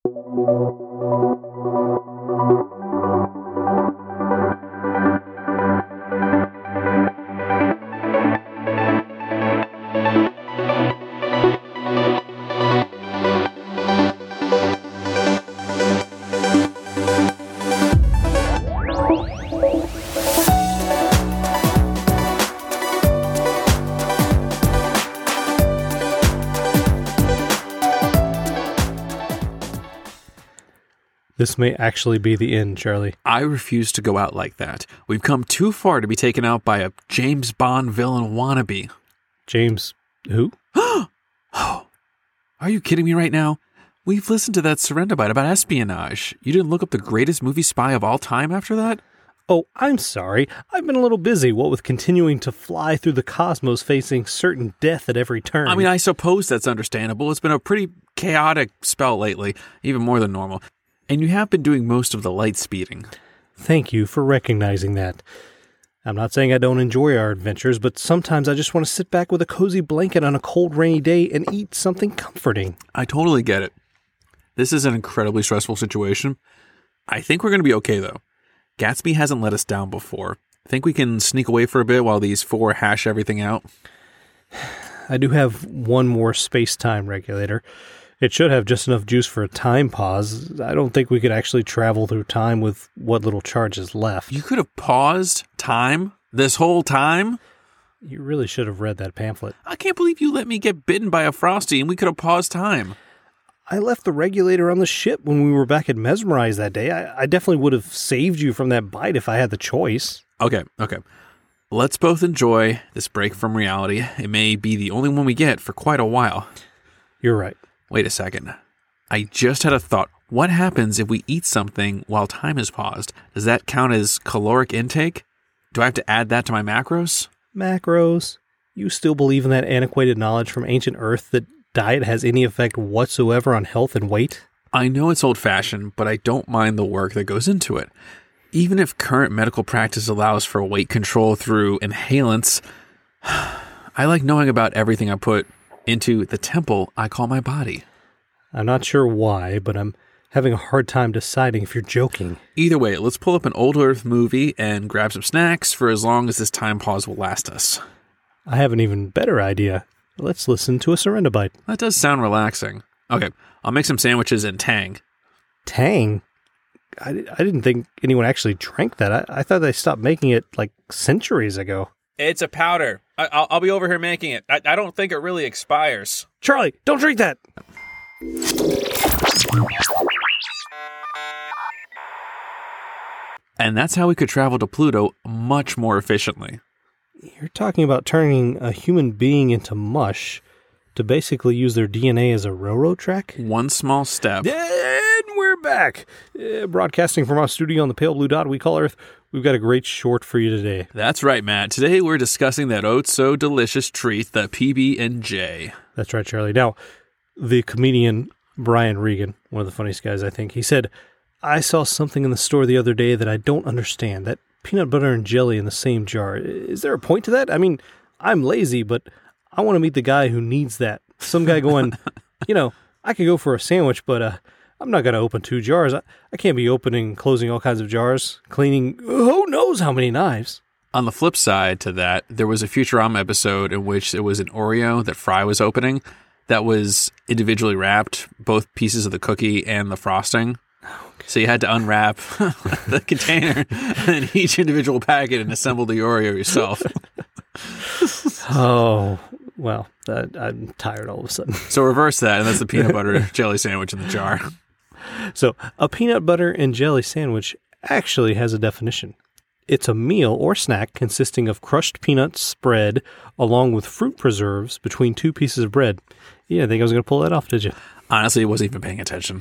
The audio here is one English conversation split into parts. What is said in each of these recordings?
This may actually be the end, Charlie. I refuse to go out like that. We've come too far to be taken out by a James Bond villain wannabe. James, who? Are you kidding me right now? We've listened to that Surrender Bite about espionage. You didn't look up the greatest movie spy of all time after that? Oh, I'm sorry. I've been a little busy, what with continuing to fly through the cosmos facing certain death at every turn. I mean, I suppose that's understandable. It's been a pretty chaotic spell lately, even more than normal. And you have been doing most of the light speeding. Thank you for recognizing that. I'm not saying I don't enjoy our adventures, but sometimes I just want to sit back with a cozy blanket on a cold, rainy day and eat something comforting. I totally get it. This is an incredibly stressful situation. I think we're going to be okay, though. Gatsby hasn't let us down before. Think we can sneak away for a bit while these four hash everything out? I do have one more space-time regulator. It should have just enough juice for a time pause. I don't think we could actually travel through time with what little charge is left. You could have paused time this whole time? You really should have read that pamphlet. I can't believe you let me get bitten by a Frosty and we could have paused time. I left the regulator on the ship when we were back at Mesmerize that day. I definitely would have saved you from that bite if I had the choice. Okay. Let's both enjoy this break from reality. It may be the only one we get for quite a while. You're right. Wait a second. I just had a thought. What happens if we eat something while time is paused? Does that count as caloric intake? Do I have to add that to my macros? Macros? You still believe in that antiquated knowledge from ancient Earth that diet has any effect whatsoever on health and weight? I know it's old-fashioned, but I don't mind the work that goes into it. Even if current medical practice allows for weight control through inhalants, I like knowing about everything I put into the temple I call my body. I'm not sure why, but I'm having a hard time deciding if you're joking. Either way, let's pull up an old Earth movie and grab some snacks for as long as this time pause will last us. I have an even better idea. Let's listen to a Surrender Bite. That does sound relaxing. Okay, I'll make some sandwiches and Tang. Tang? I didn't think anyone actually drank that. I thought they stopped making it like centuries ago. It's a powder. I'll be over here making it. I don't think it really expires. Charlie, don't drink that! And that's how we could travel to Pluto much more efficiently. You're talking about turning a human being into mush to basically use their DNA as a railroad track? One small step. And we're back! Broadcasting from our studio on the pale blue dot we call Earth. We've got a great short for you today. That's right, Matt. Today we're discussing that oh-so-delicious treat, the PB&J. That's right, Charlie. Now, the comedian Brian Regan, one of the funniest guys, I think, he said, I saw something in the store the other day that I don't understand. That peanut butter and jelly in the same jar. Is there a point to that? I mean, I'm lazy, but I want to meet the guy who needs that. Some guy going, I could go for a sandwich, but I'm not going to open 2 jars. I can't be opening and closing all kinds of jars, cleaning who knows how many knives. On the flip side to that, there was a Futurama episode in which it was an Oreo that Fry was opening that was individually wrapped, both pieces of the cookie and the frosting. So you had to unwrap the container and each individual packet and assemble the Oreo yourself. Oh, well, I'm tired all of a sudden. So reverse that, and that's the peanut butter jelly sandwich in the jar. So a peanut butter and jelly sandwich actually has a definition. It's a meal or snack consisting of crushed peanuts spread along with fruit preserves between 2 pieces of bread. You didn't think I was going to pull that off, did you? Honestly, I wasn't even paying attention.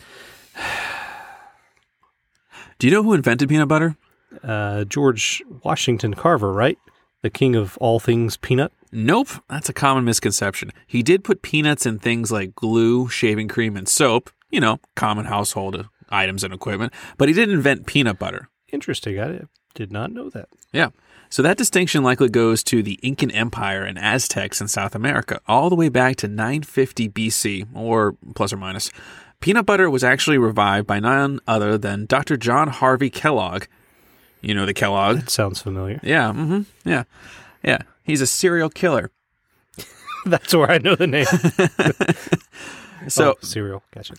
Do you know who invented peanut butter? George Washington Carver, right? The king of all things peanut? Nope, that's a common misconception. He did put peanuts in things like glue, shaving cream, and soap, common household items and equipment, but he didn't invent peanut butter. Interesting. I did not know that. Yeah. So that distinction likely goes to the Incan Empire and Aztecs in South America, all the way back to 950 BC, or plus or minus. peanut butter was actually revived by none other than Dr. John Harvey Kellogg. You know the Kellogg. That sounds familiar. Yeah, yeah. He's a serial killer. That's where I know the name. So cereal. Gotcha.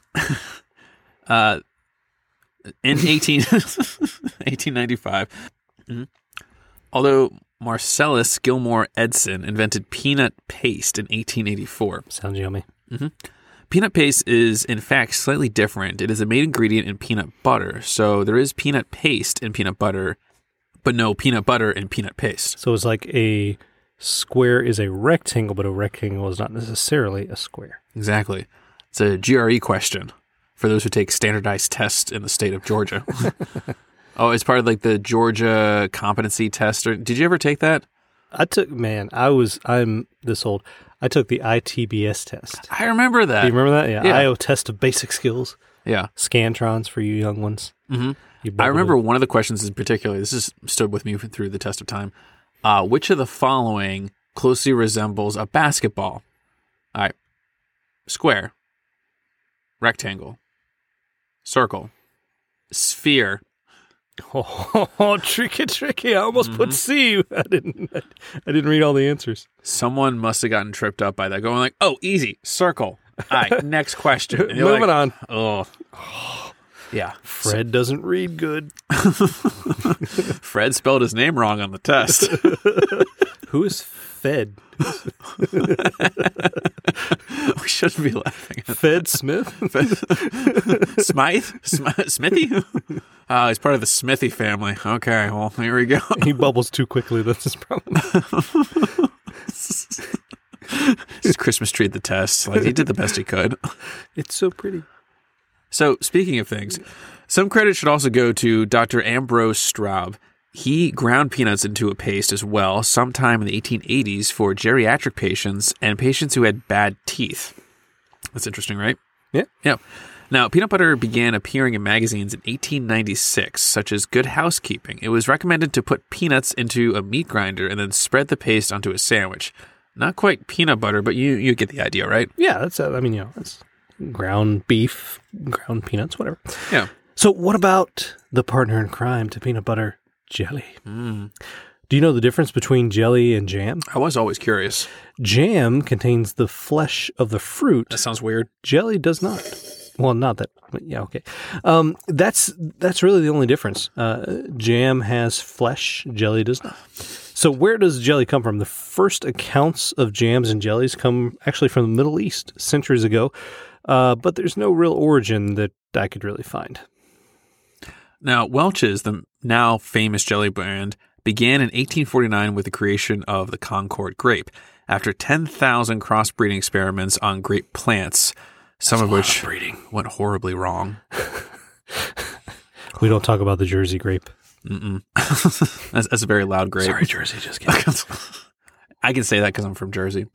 In 1895, although Marcellus Gilmore Edson invented peanut paste in 1884. Sounds yummy. Peanut paste is, in fact, slightly different. It is a main ingredient in peanut butter. So there is peanut paste in peanut butter, but no peanut butter in peanut paste. So it's like a square is a rectangle, but a rectangle is not necessarily a square. Exactly. It's a GRE question for those who take standardized tests in the state of Georgia. Oh, it's part of like the Georgia competency test. Did you ever take that? I'm this old. I took the ITBS test. I remember that. Do you remember that? Yeah. Yeah. IO test of basic skills. Yeah. Scantrons for you young ones. I remember one of the questions in particular. This has stood with me through the test of time. Which of the following closely resembles a basketball? All right. Square. Rectangle. Circle. Sphere. Oh, tricky. I almost put C. I didn't read all the answers. Someone must have gotten tripped up by that, going like, oh, easy, circle. All right, next question. And you're Moving on. Oh. Yeah. Fred doesn't read good. Fred spelled his name wrong on the test. Who is Fed? We shouldn't be laughing at Fed Smith? Smythe? Smithy? He's part of the Smithy family. Okay, well, here we go. He bubbles too quickly. That's his problem. His Christmas tree at the test. Like, he did the best he could. It's so pretty. So, speaking of things, some credit should also go to Dr. Ambrose Straub. He ground peanuts into a paste as well sometime in the 1880s for geriatric patients and patients who had bad teeth. That's interesting, right? Yeah. Yeah. Now, peanut butter began appearing in magazines in 1896, such as Good Housekeeping. It was recommended to put peanuts into a meat grinder and then spread the paste onto a sandwich. Not quite peanut butter, but you get the idea, right? Yeah, that's ground beef, ground peanuts, whatever. Yeah. So what about the partner in crime to peanut butter? Jelly. Do you know the difference between jelly and jam? I was always curious. Jam contains the flesh of the fruit. That sounds weird. Jelly does not. Well, not that. But yeah, okay. That's really the only difference. Jam has flesh. Jelly does not. So where does jelly come from? The first accounts of jams and jellies come actually from the Middle East centuries ago, but there's no real origin that I could really find. Now, Welch's, the now famous jelly brand, began in 1849 with the creation of the Concord grape, after 10,000 crossbreeding experiments on grape plants, some of which went horribly wrong. We don't talk about the Jersey grape. That's a very loud grape. Sorry, Jersey, just kidding. I can say that because I'm from Jersey.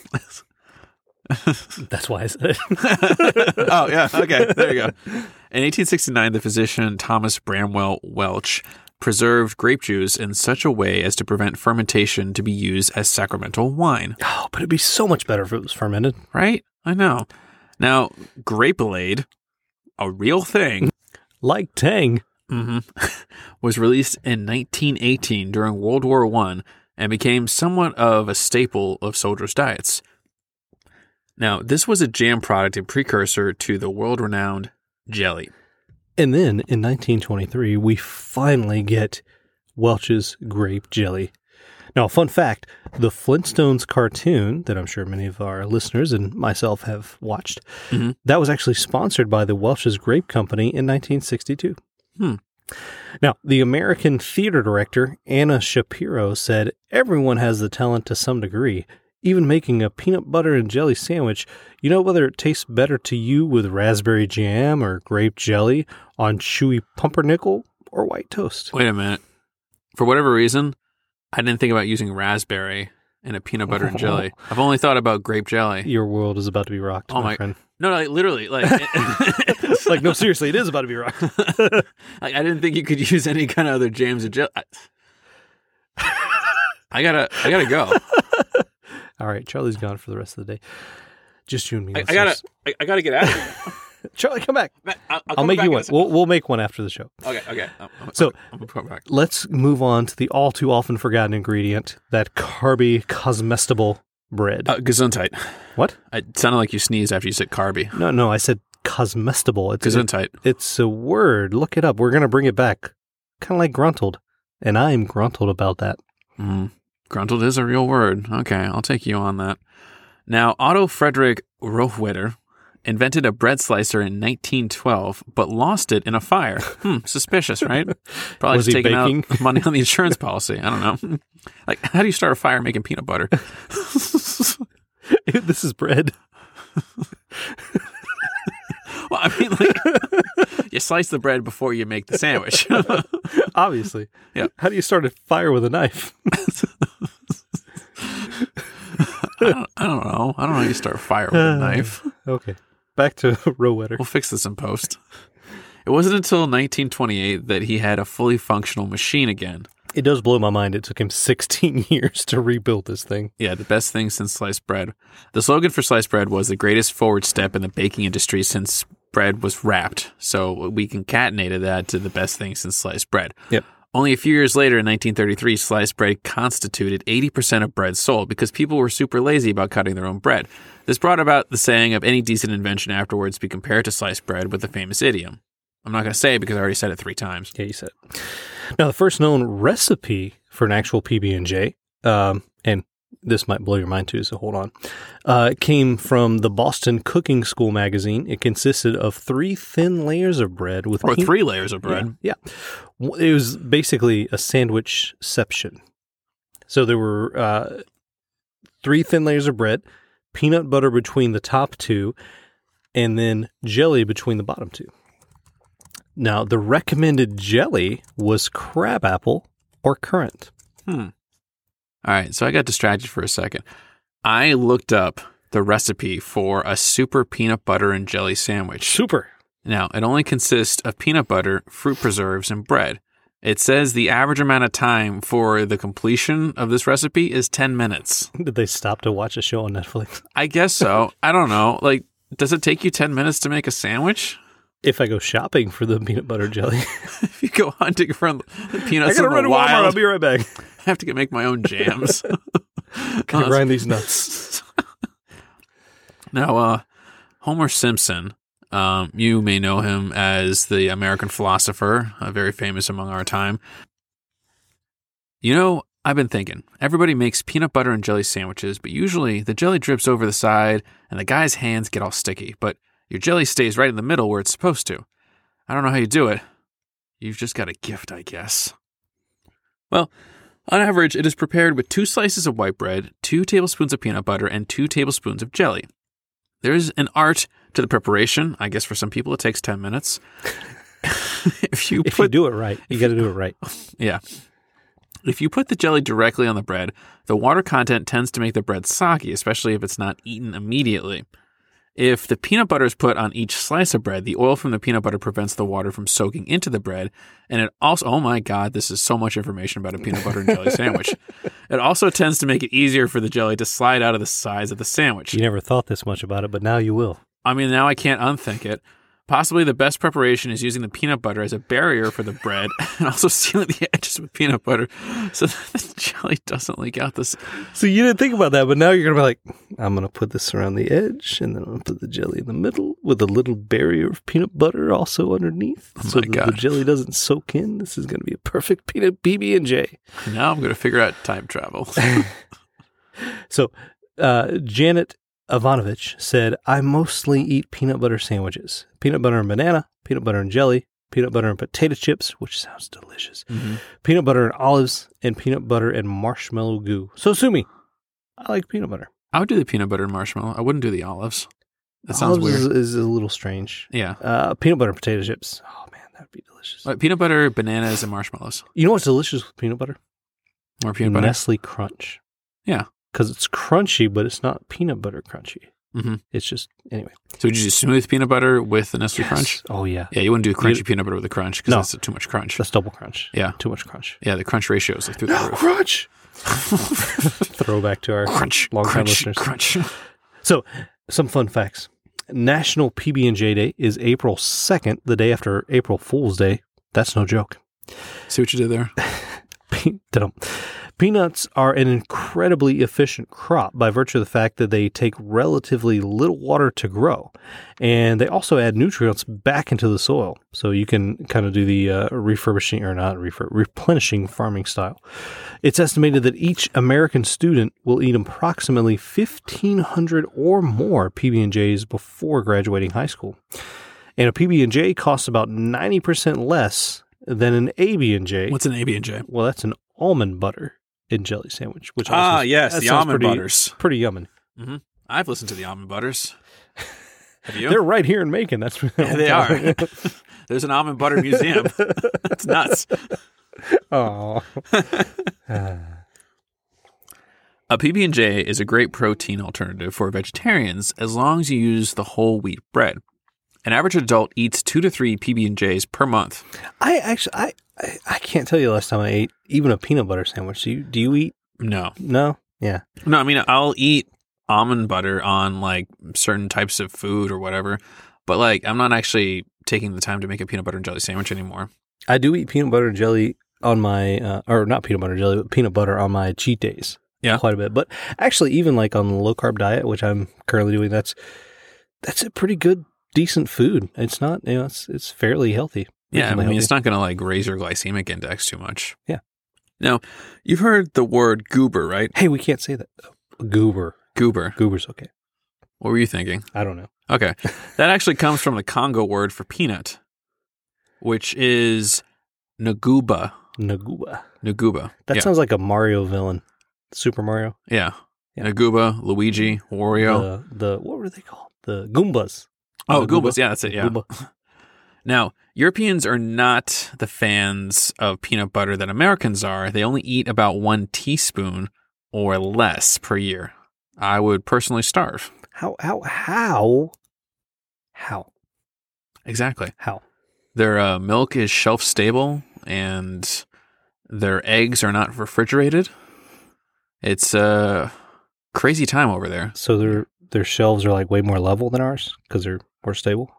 That's why I said it. Oh, yeah. Okay. There you go. In 1869, the physician Thomas Bramwell Welch preserved grape juice in such a way as to prevent fermentation to be used as sacramental wine. Oh, but it'd be so much better if it was fermented. Right? I know. Now, Grape-Aid, a real thing. Like Tang. Was released in 1918 during World War I and became somewhat of a staple of soldiers' diets. Now, this was a jam product and precursor to the world-renowned jelly. And then in 1923, we finally get Welch's grape jelly. Now, fun fact, the Flintstones cartoon that I'm sure many of our listeners and myself have watched, that was actually sponsored by the Welch's Grape Company in 1962. Now, the American theater director, Anna Shapiro, said, "Everyone has the talent to some degree. Even making a peanut butter and jelly sandwich, you know whether it tastes better to you with raspberry jam or grape jelly on chewy pumpernickel or white toast." Wait a minute. For whatever reason, I didn't think about using raspberry in a peanut butter and jelly. I've only thought about grape jelly. Your world is about to be rocked, my friend. No, like, literally. Like, like, no, seriously, it is about to be rocked. Like, I didn't think you could use any kind of other jams or jelly. I gotta go. All right, Charlie's gone for the rest of the day. Just you and me. I gotta get out of here. Charlie, come back. I'll I'll make you one. We'll make one after the show. Okay. So I'm gonna come back. let's move on to the all too often forgotten ingredient, that carby cosmestable bread. Gesundheit. What? It sounded like you sneezed after you said carby. No, I said cosmestable. Gesundheit. It's a word. Look it up. We're going to bring it back. Kind of like gruntled. And I'm gruntled about that. Gruntled is a real word. Okay, I'll take you on that. Now, Otto Friedrich Rohwedder invented a bread slicer in 1912, but lost it in a fire. Suspicious, right? Probably Was just he taking baking? out money on the insurance policy. I don't know. Like, how do you start a fire making peanut butter? This is bread. Well, I mean, like, you slice the bread before you make the sandwich. Obviously. Yeah. How do you start a fire with a knife? I don't know. I don't know how you start a fire with a knife. Okay. Back to Rohwedder. We'll fix this in post. It wasn't until 1928 that he had a fully functional machine again. It does blow my mind. It took him 16 years to rebuild this thing. Yeah, the best thing since sliced bread. The slogan for sliced bread was the greatest forward step in the baking industry since bread was wrapped. So we concatenated that to the best thing since sliced bread. Yep. Only a few years later, in 1933, sliced bread constituted 80% of bread sold because people were super lazy about cutting their own bread. This brought about the saying of any decent invention afterwards be compared to sliced bread with the famous idiom. I'm not going to say it because I already said it 3 times. Yeah, you said it. Now, the first known recipe for an actual PB&J, and this might blow your mind too, so hold on, came from the Boston Cooking School magazine. It consisted of 3 thin layers of bread with... Or 3 layers of bread. Yeah. It was basically a sandwichception. So there were 3 thin layers of bread, peanut butter between the top 2, and then jelly between the bottom 2. Now, the recommended jelly was crabapple or currant. All right, so I got distracted for a second. I looked up the recipe for a super peanut butter and jelly sandwich. Super. Now, it only consists of peanut butter, fruit preserves, and bread. It says the average amount of time for the completion of this recipe is 10 minutes. Did they stop to watch a show on Netflix? I guess so. I don't know. Like, does it take you 10 minutes to make a sandwich? If I go shopping for the peanut butter jelly. If you go hunting for the peanuts I gotta in run the to Walmart. I'll wild, be right back. I have to make my own jams. Can I grind these nuts? Now, Homer Simpson, you may know him as the American philosopher, very famous among our time. You know, I've been thinking, everybody makes peanut butter and jelly sandwiches, but usually the jelly drips over the side and the guy's hands get all sticky, but your jelly stays right in the middle where it's supposed to. I don't know how you do it. You've just got a gift, I guess. Well, on average, it is prepared with 2 slices of white bread, 2 tablespoons of peanut butter, and 2 tablespoons of jelly. There's an art to the preparation. I guess for some people it takes 10 minutes. If you do it right, you got to do it right. Yeah. If you put the jelly directly on the bread, the water content tends to make the bread soggy, especially if it's not eaten immediately. If the peanut butter is put on each slice of bread, the oil from the peanut butter prevents the water from soaking into the bread. And it also, oh my God, this is so much information about a peanut butter and jelly sandwich. It also tends to make it easier for the jelly to slide out of the sides of the sandwich. You never thought this much about it, but now you will. I mean, now I can't unthink it. Possibly the best preparation is using the peanut butter as a barrier for the bread and also sealing the edges with peanut butter so that the jelly doesn't leak out this. So you didn't think about that, but now you're going to be like, I'm going to put this around the edge and then I'm going to put the jelly in the middle with a little barrier of peanut butter also underneath so that the jelly doesn't soak in. This is going to be a perfect peanut PB&J. Now I'm going to figure out time travel. So Janet Ivanovich said, I mostly eat peanut butter sandwiches. Peanut butter and banana, peanut butter and jelly, peanut butter and potato chips, which sounds delicious, peanut butter and olives, and peanut butter and marshmallow goo. So sue me. I like peanut butter. I would do the peanut butter and marshmallow. I wouldn't do the olives. That sounds olives weird. Is a little strange. Yeah. Peanut butter and potato chips. Oh, man, that would be delicious. Peanut butter, bananas, and marshmallows. You know what's delicious with peanut butter? More peanut butter? Nestle Crunch. Yeah. Because it's crunchy, but it's not peanut butter crunchy. Mm-hmm. It's just, anyway. So would you do smooth peanut butter with the Nestle Crunch? Oh, yeah. Yeah, you wouldn't do crunchy peanut butter with the crunch because that's too much crunch. That's double crunch. Yeah. Too much crunch. Yeah, the crunch ratio is like through the roof. Crunch! Throwback to our long-time listeners. Crunch. So, some fun facts. National PB&J Day is April 2nd, the day after April Fool's Day. That's no joke. See what you did there? Peanuts are an incredibly efficient crop by virtue of the fact that they take relatively little water to grow. And they also add nutrients back into the soil. So you can kind of do the replenishing farming style. It's estimated that each American student will eat approximately 1,500 or more PB&Js before graduating high school. And a PB&J costs about 90% less than an AB&J. What's an AB&J? Well, that's an almond butter and jelly sandwich. Which yes, the almond butters. Pretty yummy. Mm-hmm. I've listened to the almond butters. Have you? They're right here in Macon. That's where they are. There's an almond butter museum. That's nuts. Oh. A PB&J is a great protein alternative for vegetarians as long as you use the whole wheat bread. An average adult eats 2 to 3 PB&Js per month. I can't tell you the last time I ate even a peanut butter sandwich. Do you eat? No. No? Yeah. No, I mean, I'll eat almond butter on like certain types of food or whatever, but like I'm not actually taking the time to make a peanut butter and jelly sandwich anymore. I do eat peanut butter and jelly on my, or not peanut butter and jelly, but peanut butter on my cheat days. Yeah. Quite a bit. But actually, even like on the low carb diet, which I'm currently doing, that's a pretty good, decent food. It's not, it's fairly healthy. Yeah, I mean, healthy. it's not going to like raise your glycemic index too much. Yeah. Now, you've heard the word goober, right? Hey, we can't say that. Goober. Goober's okay. What were you thinking? I don't know. Okay. That actually comes from the Congo word for peanut, which is Naguba. Naguba. That sounds like a Mario villain. Super Mario? Yeah. Naguba, Luigi, Wario. The what were they called? The Goombas. Oh, Goombas. Yeah, that's it. Yeah. Goomba. Now, Europeans are not the fans of peanut butter that Americans are. They only eat about 1 teaspoon or less per year. I would personally starve. How? Exactly. How? Their milk is shelf stable and their eggs are not refrigerated. It's a crazy time over there. So their shelves are like way more level than ours because they're more stable?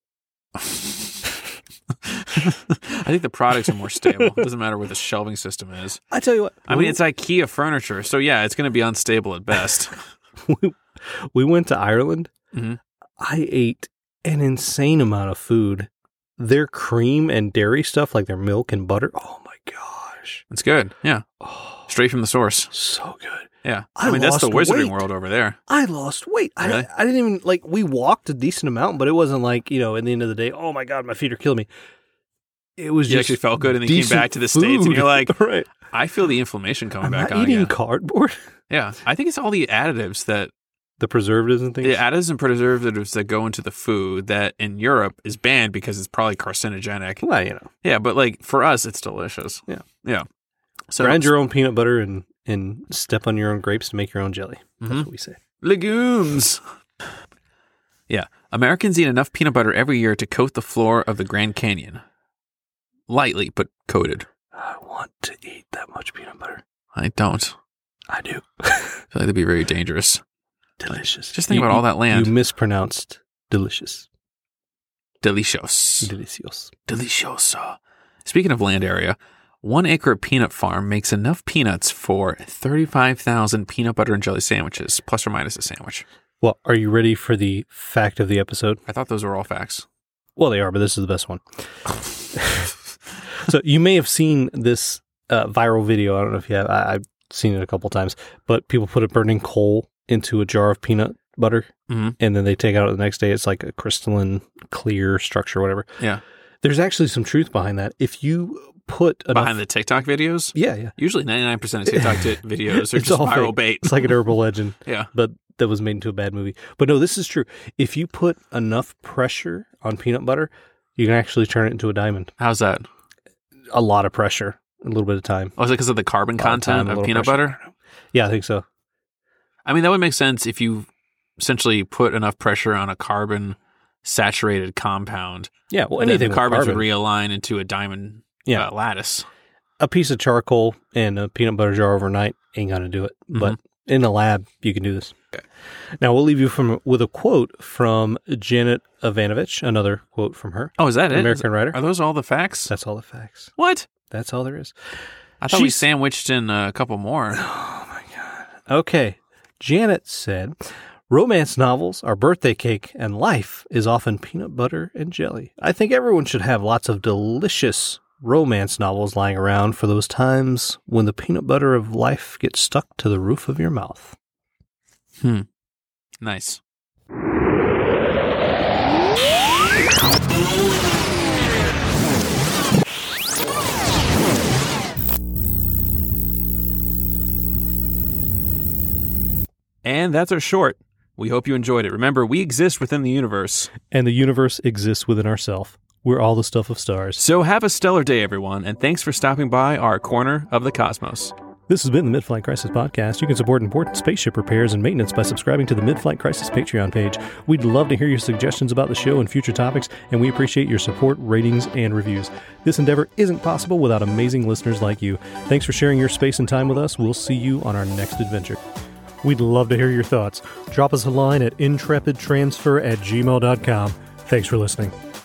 I think the products are more stable. It doesn't matter what the shelving system is. I tell you what. I mean, it's IKEA furniture, so yeah, it's going to be unstable at best. We went to Ireland. Mm-hmm. I ate an insane amount of food. Their cream and dairy stuff, like their milk and butter. Oh my gosh. It's good. Yeah. Oh, straight from the source. So good. Yeah. I mean, that's the Wizarding World over there. I lost weight. Really? I didn't even, like, we walked a decent amount, but it wasn't like, at the end of the day, oh my God, my feet are killing me. It was you just actually felt good and then you came back to the States and you're like, right. I feel the inflammation coming back on eating again. Cardboard. Yeah. I think it's all the additives that... The preservatives and things? The additives and preservatives that go into the food that in Europe is banned because it's probably carcinogenic. Well, Yeah, but like for us, it's delicious. Yeah. Yeah. So grind your own peanut butter and step on your own grapes to make your own jelly. That's what we say. Legumes. Yeah. Americans eat enough peanut butter every year to coat the floor of the Grand Canyon. Lightly, but coated. I want to eat that much peanut butter. I don't. I do. I feel like that'd be very dangerous. Delicious. Just think about all that land. You mispronounced delicious. Delicious. Delicioso. Delicioso. Speaking of land area, 1 acre peanut farm makes enough peanuts for 35,000 peanut butter and jelly sandwiches, plus or minus a sandwich. Well, are you ready for the fact of the episode? I thought those were all facts. Well, they are, but this is the best one. So you may have seen this viral video. I don't know if you have. I've seen it a couple times, but people put a burning coal into a jar of peanut butter, and then they take it out the next day. It's like a crystalline, clear structure, whatever. Yeah. There's actually some truth behind that. If you put behind the TikTok videos, yeah. Usually 99% of TikTok videos are just viral fake. bait. It's like an urban legend. Yeah. But that was made into a bad movie. But no, this is true. If you put enough pressure on peanut butter, you can actually turn it into a diamond. How's that? A lot of pressure, a little bit of time. Oh, is it because of the carbon content of peanut butter? Yeah, I think so. I mean, that would make sense if you essentially put enough pressure on a carbon saturated compound. Yeah, well, anything the carbons would realign into a diamond lattice. A piece of charcoal and a peanut butter jar overnight ain't going to do it. But In a lab, you can do this. Okay. Now, we'll leave you with a quote from Janet Evanovich, another quote from her. Oh, is that American writer. Are those all the facts? That's all the facts. What? That's all there is. I thought we sandwiched in a couple more. Oh, my God. Okay. Janet said, romance novels are birthday cake, and life is often peanut butter and jelly. I think everyone should have lots of delicious romance novels lying around for those times when the peanut butter of life gets stuck to the roof of your mouth. Nice. And that's our short. We hope you enjoyed it. Remember, we exist within the universe. And the universe exists within ourselves. We're all the stuff of stars. So have a stellar day, everyone, and thanks for stopping by our corner of the cosmos. This has been the Mid-Flight Crisis Podcast. You can support important spaceship repairs and maintenance by subscribing to the Mid-Flight Crisis Patreon page. We'd love to hear your suggestions about the show and future topics, and we appreciate your support, ratings, and reviews. This endeavor isn't possible without amazing listeners like you. Thanks for sharing your space and time with us. We'll see you on our next adventure. We'd love to hear your thoughts. Drop us a line at intrepidtransfer@gmail.com. Thanks for listening.